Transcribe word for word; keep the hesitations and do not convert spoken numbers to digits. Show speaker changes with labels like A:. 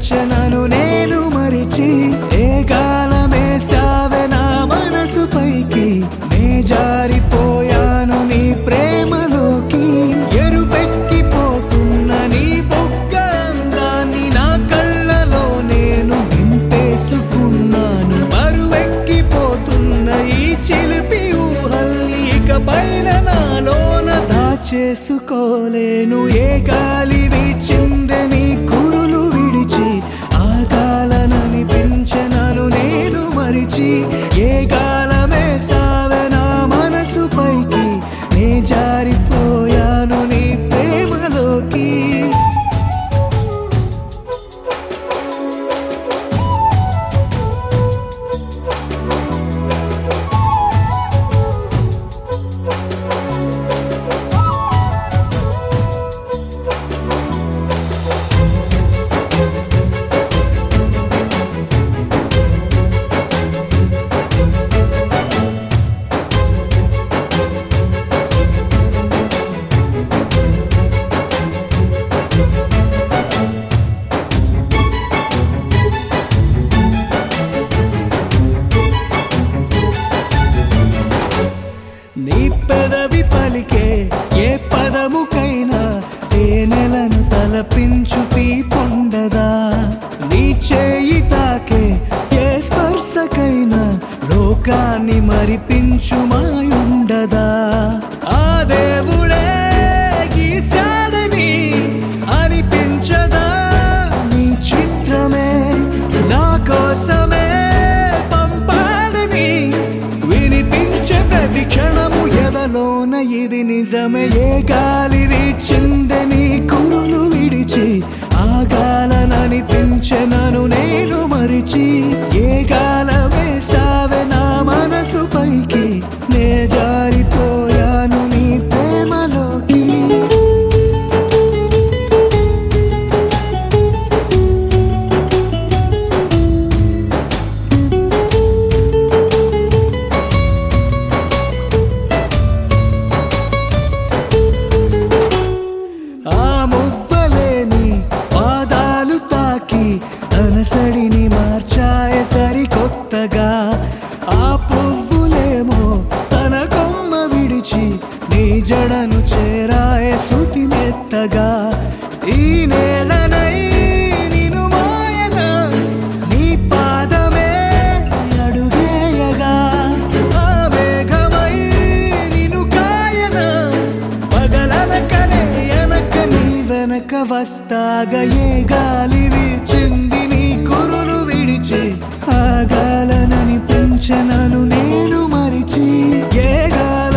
A: పెంచనను నేను మరిచి ఏ గాలమేసావే నా మనసు పైకి నే జారిపోయాను నీ ప్రేమలోకి ఎరుపెక్కిపోతున్న నీ బొగ్గ అందాన్ని నా కళ్ళలో నేను నింపేసుకున్నాను బరువెక్కిపోతున్న ఈ చిలిపి ఊహల్ని ఇక పైన నాలోన దాచేసుకోలేను ఏ గాలి వీచిందే నీ కురులు విడిచి ఆగాలనని పెంచనను నేను మరిచి ఏ గాలమేసావే నా మనసు పైకి నే జారిపోయాను నీ ప్రేమలోకి నీ పెదవి పలికే ఏ పదముకైనా తేనెలను తలపించు తీపొండదా నీ చేయి తాకే ఏ స్పర్శకైనా లోకాన్ని మరిపించు మాయుండదా ఆ దేవుడే గీశాడని అనిపించదా నీ చిత్రమే నా కోసమే పంపాడని వినిపించే ప్రతి క్షణము ఎదలోన ఇది నిజమే ఏ గాలి వీచిందే నీ కురులు విడిచి ఆగాలనని పెంచనను నేను మరిచి ఏ గాలమేసావే నా మనసు పైకి నే జారిపోయాను నీ ప్రేమలోకి ఆ మువ్వలేని పాదాలు తాకి తనసడిని మార్చాయ సరికొత్తగా ఆ పువ్వులేమో తన కొమ్మ విడిచి నీ జడను చేరాయ శృతి మెత్తగా ఈ నేలనై నిను మాయన నీ పాదమే అడుగేయగా ఆ మేఘమై నిను కాయన పగలనకనే ఎనక నీ వెనక వస్తాగా ఏ గాలి వీచింది నీ కురులు విడిచి ఆగాలనని పెంచనను నేను మరిచి ఏ గాలి